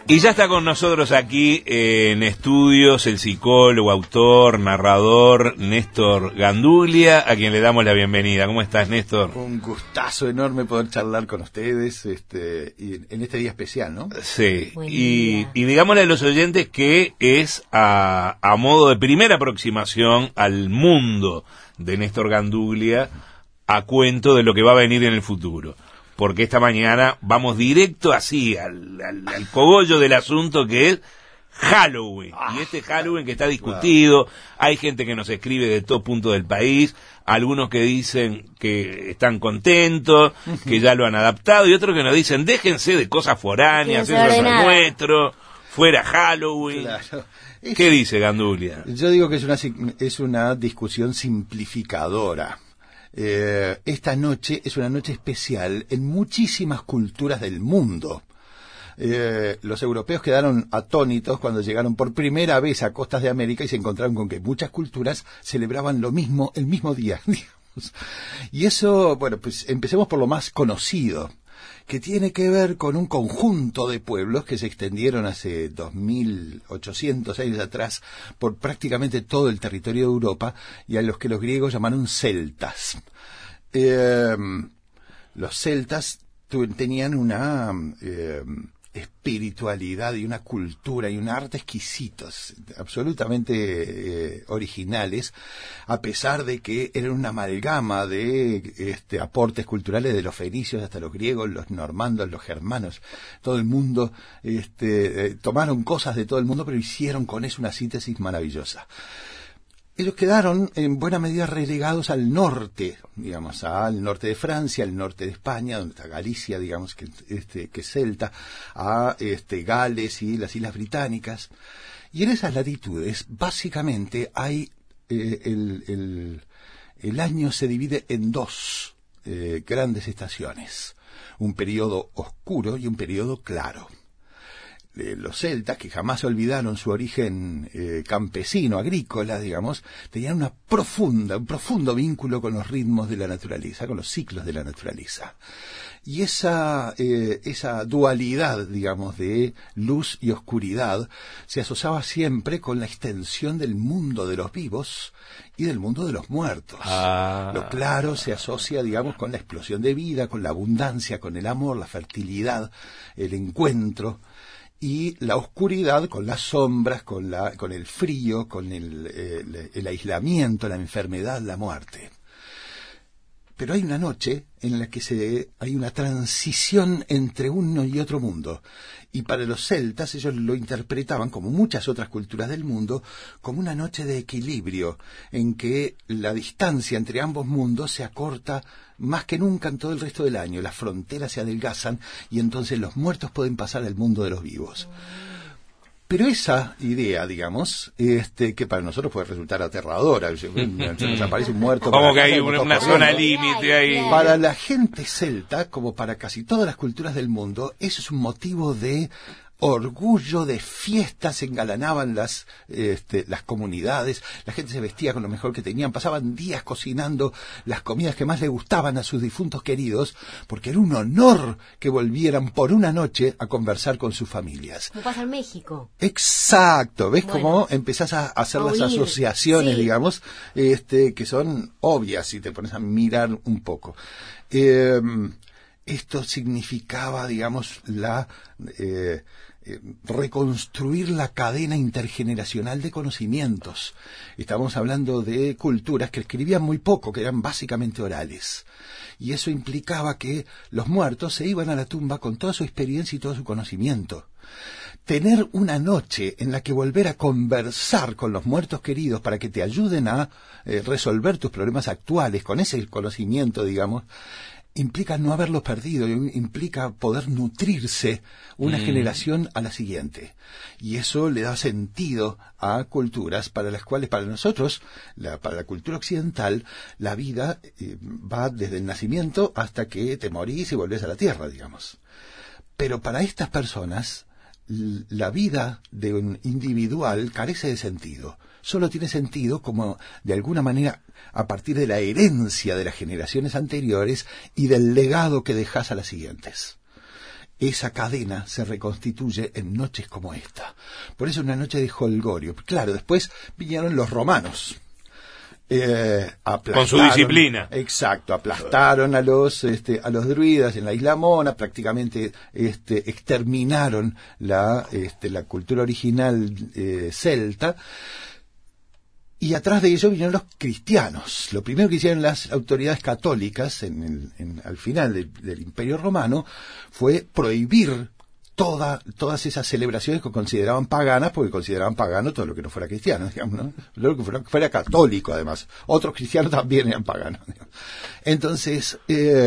Y ya está con nosotros aquí en estudios el psicólogo, autor, narrador Néstor Ganduglia, a quien le damos la bienvenida. ¿Cómo estás, Néstor? Un gustazo enorme poder charlar con ustedes y en este día especial, ¿no? Sí, y digámosle a los oyentes que es a modo de primera aproximación al mundo de Néstor Ganduglia, a cuento de lo que va a venir en el futuro. Porque esta mañana vamos directo así al cogollo del asunto, que es Halloween. Y este Halloween que está discutido, hay gente que nos escribe de todo punto del país, algunos que dicen que están contentos, que ya lo han adaptado, y otros que nos dicen, déjense de cosas foráneas, eso es nuestro, fuera Halloween. Claro. ¿Qué dice Ganduglia? Yo digo que es una discusión simplificadora. Esta noche es una noche especial en muchísimas culturas del mundo. Los europeos quedaron atónitos cuando llegaron por primera vez a costas de América y se encontraron con que muchas culturas celebraban lo mismo el mismo día, digamos. Y eso, bueno, pues empecemos por lo más conocido, que tiene que ver con un conjunto de pueblos que se extendieron hace 2800 años atrás por prácticamente todo el territorio de Europa, y a los que los griegos llamaron celtas. Los celtas tenían una espiritualidad y una cultura y un arte exquisitos, absolutamente originales, a pesar de que eran una amalgama de aportes culturales de los fenicios hasta los griegos, los normandos, los germanos. Todo el mundo tomaron cosas de todo el mundo, pero hicieron con eso una síntesis maravillosa. Ellos quedaron en buena medida relegados al norte, digamos, al norte de Francia, al norte de España, donde está Galicia, digamos, que es celta, a Gales y las Islas Británicas. Y en esas latitudes, básicamente, hay el año se divide en dos grandes estaciones, un periodo oscuro y un periodo claro. Los celtas, que jamás olvidaron su origen campesino, agrícola, digamos, tenían un profundo vínculo con los ritmos de la naturaleza, con los ciclos de la naturaleza. Y esa dualidad, digamos, de luz y oscuridad se asociaba siempre con la extensión del mundo de los vivos y del mundo de los muertos. Lo claro se asocia, digamos, con la explosión de vida, con la abundancia, con el amor, la fertilidad, el encuentro. Y la oscuridad con las sombras, con el frío, con el aislamiento, la enfermedad, la muerte. Pero hay una noche en la que hay una transición entre uno y otro mundo. Y para los celtas ellos lo interpretaban, como muchas otras culturas del mundo, como una noche de equilibrio, en que la distancia entre ambos mundos se acorta más que nunca en todo el resto del año. Las fronteras se adelgazan y entonces los muertos pueden pasar al mundo de los vivos. Pero esa idea, digamos, que para nosotros puede resultar aterradora, se nos aparece un muerto. Como que hay una zona límite ahí. Para la gente celta, como para casi todas las culturas del mundo, eso es un motivo de orgullo, de fiesta. Se engalanaban las comunidades, la gente se vestía con lo mejor que tenían, pasaban días cocinando las comidas que más le gustaban a sus difuntos queridos, porque era un honor que volvieran por una noche a conversar con sus familias. ¿Cómo pasa en México? Exacto, ¿ves cómo empezás a hacer las asociaciones, digamos, que son obvias si te pones a mirar un poco? Esto significaba, digamos, reconstruir la cadena intergeneracional de conocimientos. Estamos hablando de culturas que escribían muy poco, que eran básicamente orales. Y eso implicaba que los muertos se iban a la tumba con toda su experiencia y todo su conocimiento. Tener una noche en la que volver a conversar con los muertos queridos para que te ayuden a resolver tus problemas actuales con ese conocimiento, digamos, implica no haberlos perdido, implica poder nutrirse una generación a la siguiente. Y eso le da sentido a culturas para las cuales, para nosotros, para la cultura occidental, la vida va desde el nacimiento hasta que te morís y volvés a la tierra, digamos. Pero para estas personas, la vida de un individual carece de sentido. Solo tiene sentido como, de alguna manera, a partir de la herencia de las generaciones anteriores y del legado que dejás a las siguientes. esa cadena se reconstituye en noches como esta. Por eso una noche de jolgorio. Claro, después vinieron los romanos. Con su disciplina. Exacto, aplastaron a los druidas en la isla Mona, prácticamente exterminaron la cultura original celta. Y atrás de ello vinieron los cristianos. Lo primero que hicieron las autoridades católicas al final del Imperio Romano fue prohibir todas esas celebraciones que consideraban paganas, porque consideraban pagano todo lo que no fuera cristiano, digamos, ¿no? Lo que fuera católico, además. Otros cristianos también eran paganos, digamos. Entonces,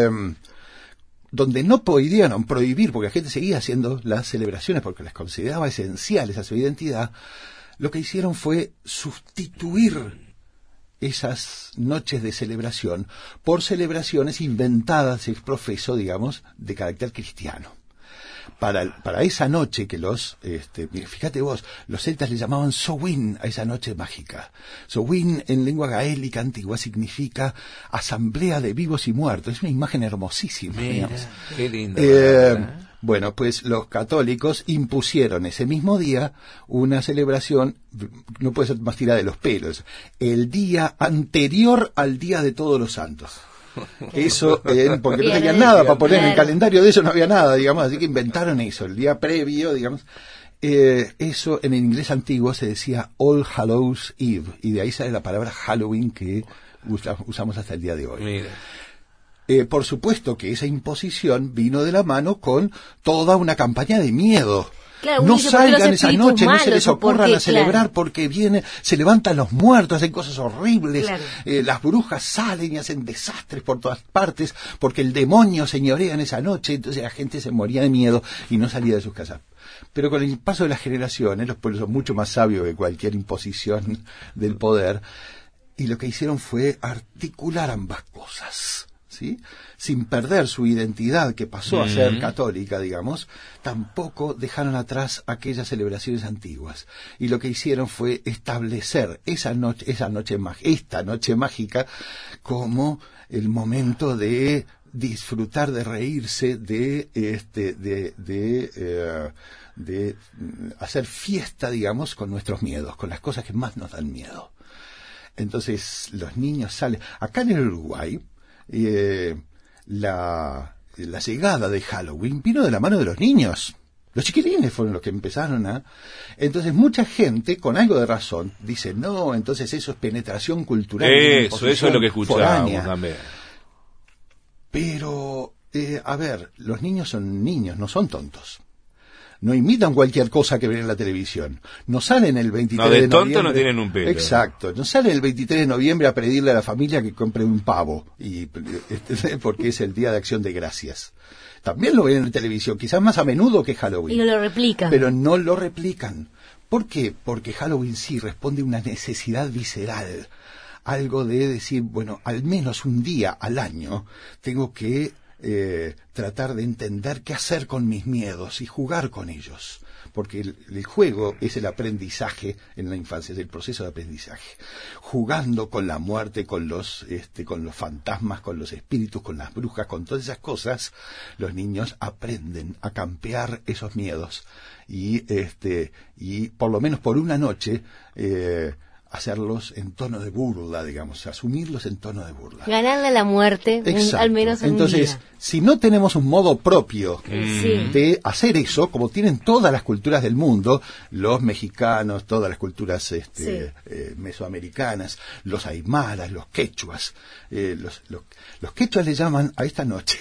donde no pudieron prohibir, porque la gente seguía haciendo las celebraciones porque les consideraba esenciales a su identidad, lo que hicieron fue sustituir esas noches de celebración por celebraciones inventadas ex profeso, digamos, de carácter cristiano. Para esa noche que fíjate vos, los celtas le llamaban Samhain a esa noche mágica. Samhain en lengua gaélica antigua significa asamblea de vivos y muertos. Es una imagen hermosísima. Mira, qué lindo. Bueno, pues los católicos impusieron ese mismo día una celebración, no puede ser más tirada de los pelos, el día anterior al Día de Todos los Santos. Eso, porque no tenían nada para poner en el calendario de eso, no había nada, digamos, así que inventaron eso, el día previo, digamos. Eso en el inglés antiguo se decía All Hallows Eve, y de ahí sale la palabra Halloween que usamos hasta el día de hoy. Mira. Por supuesto que esa imposición vino de la mano con toda una campaña de miedo. Claro, no salgan esa noche, no se les ocurran a celebrar, claro, porque se levantan los muertos, hacen cosas horribles, claro, las brujas salen y hacen desastres por todas partes, porque el demonio señorea en esa noche, entonces la gente se moría de miedo y no salía de sus casas. Pero con el paso de las generaciones, los pueblos son mucho más sabios que cualquier imposición del poder, y lo que hicieron fue articular ambas cosas, ¿sí? Sin perder su identidad, que pasó a ser católica, digamos, tampoco dejaron atrás aquellas celebraciones antiguas. Y lo que hicieron fue establecer esta noche mágica como el momento de disfrutar, de reírse, de hacer fiesta, digamos, con nuestros miedos, con las cosas que más nos dan miedo. Entonces los niños salen. Acá en el Uruguay, la llegada de Halloween vino de la mano de los niños. Los chiquilines fueron los que empezaron Entonces mucha gente, con algo de razón, dice, no, entonces eso es penetración cultural. Eso es lo que escuchábamos también. Pero, a ver, los niños son niños, no son tontos. No imitan cualquier cosa que ven en la televisión. No salen el 23 de noviembre. Tonto no tienen un pelo. Exacto. No salen el 23 de noviembre a pedirle a la familia que compre un pavo. Porque es el Día de Acción de Gracias. También lo ven en la televisión, quizás más a menudo que Halloween. Y no lo replican. Pero no lo replican. ¿Por qué? Porque Halloween sí responde a una necesidad visceral. Algo de decir, bueno, al menos un día al año tengo que tratar de entender qué hacer con mis miedos y jugar con ellos, porque el juego es el aprendizaje en la infancia, es el proceso de aprendizaje, jugando con la muerte, con los fantasmas, con los espíritus, con las brujas, con todas esas cosas. Los niños aprenden a campear esos miedos y por lo menos por una noche hacerlos en tono de burla, digamos, asumirlos en tono de burla. Ganarle a la muerte, al menos un Entonces, día. Si no tenemos un modo propio de hacer eso, como tienen todas las culturas del mundo, los mexicanos, todas las culturas mesoamericanas, los aymaras, los quechuas, los quechuas le llaman a esta noche,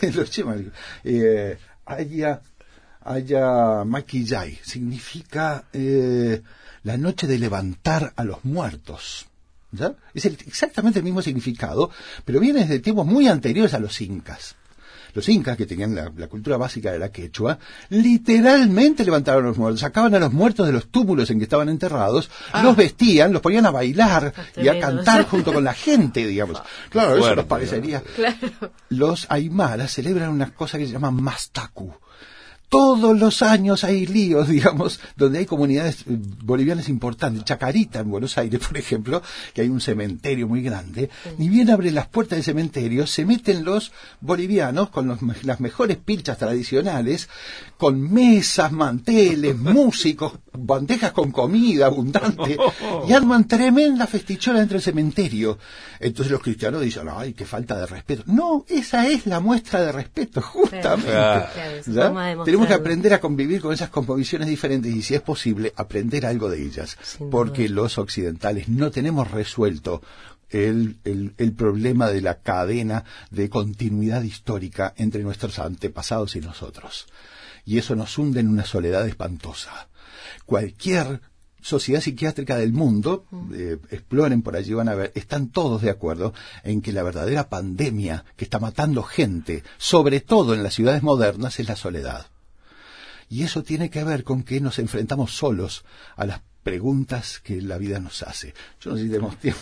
Haya Maquillay, significa la noche de levantar a los muertos. ¿Ya? Es exactamente el mismo significado, pero viene desde tiempos muy anteriores a los incas. Los incas, que tenían la cultura básica de la quechua, literalmente levantaron a los muertos, sacaban a los muertos de los túmulos en que estaban enterrados, los vestían, los ponían a bailar y a cantar junto con la gente, digamos. Claro, eso nos parecería. Claro. Los aymaras celebran una cosa que se llama Mastacu. Todos los años hay líos, digamos, donde hay comunidades bolivianas importantes. Chacarita, en Buenos Aires, por ejemplo, que hay un cementerio muy grande. Ni bien abre las puertas del cementerio, se meten los bolivianos con las mejores pilchas tradicionales, con mesas, manteles, músicos, bandejas con comida abundante, y arman tremenda festichola dentro del cementerio. Entonces los cristianos dicen, ay, qué falta de respeto. No, esa es la muestra de respeto, justamente. Claro, tenemos que aprender a convivir con esas composiciones diferentes y, si es posible, aprender algo de ellas. Porque los occidentales no tenemos resuelto el problema de la cadena de continuidad histórica entre nuestros antepasados y nosotros. Y eso nos hunde en una soledad espantosa. Cualquier sociedad psiquiátrica del mundo, exploren por allí, van a ver, están todos de acuerdo en que la verdadera pandemia que está matando gente, sobre todo en las ciudades modernas, es la soledad. Y eso tiene que ver con que nos enfrentamos solos a las preguntas que la vida nos hace. Yo no sé si tenemos tiempo.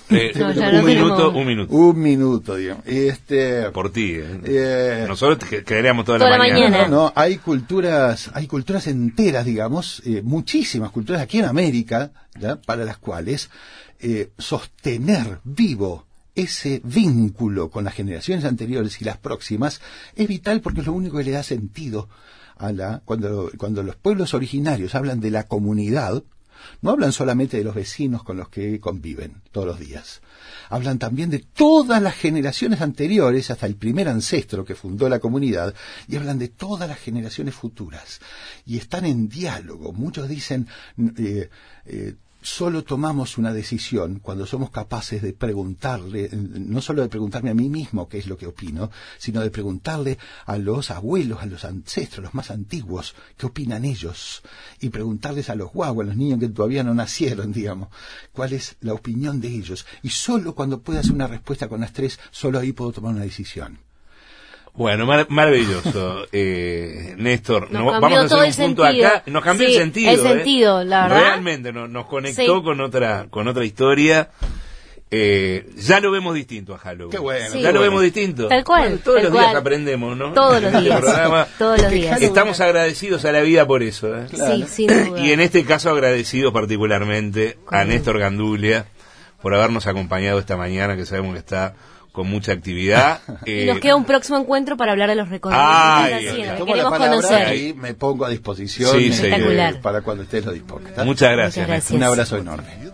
Un minuto, digamos. Por ti. Nosotros quedaríamos toda la mañana. No, hay culturas enteras, digamos, muchísimas culturas aquí en América, ¿ya? Para las cuales sostener vivo ese vínculo con las generaciones anteriores y las próximas es vital, porque es lo único que le da sentido cuando los pueblos originarios hablan de la comunidad. No hablan solamente de los vecinos con los que conviven todos los días. Hablan también de todas las generaciones anteriores, hasta el primer ancestro que fundó la comunidad, y hablan de todas las generaciones futuras. Y están en diálogo. Muchos dicen, solo tomamos una decisión cuando somos capaces de preguntarle, no solo de preguntarme a mí mismo qué es lo que opino, sino de preguntarle a los abuelos, a los ancestros, los más antiguos, qué opinan ellos, y preguntarles a los guaguas, a los niños que todavía no nacieron, digamos, cuál es la opinión de ellos. Y solo cuando pueda hacer una respuesta con las tres, solo ahí puedo tomar una decisión. Bueno, maravilloso, Néstor. Vamos a hacer un punto sentido. Acá. Nos cambió el sentido. El sentido, la verdad. Realmente nos conectó con otra historia. Ya lo vemos distinto a Halloween. Qué bueno. Sí. Ya lo vemos distinto. Tal cual. Bueno, todos los días aprendemos, ¿no? Todos los días. Todos los días. Estamos agradecidos a la vida por eso. Claro. Sí, sin duda. Y en este caso agradecidos particularmente a Néstor Gandulia por habernos acompañado esta mañana, que sabemos que está con mucha actividad. Y nos queda un próximo encuentro para hablar de los recorridos que queremos conocer. Y me pongo a disposición espectacular. para cuando estés lo dispongas. Muchas gracias. Muchas gracias. Un abrazo enorme.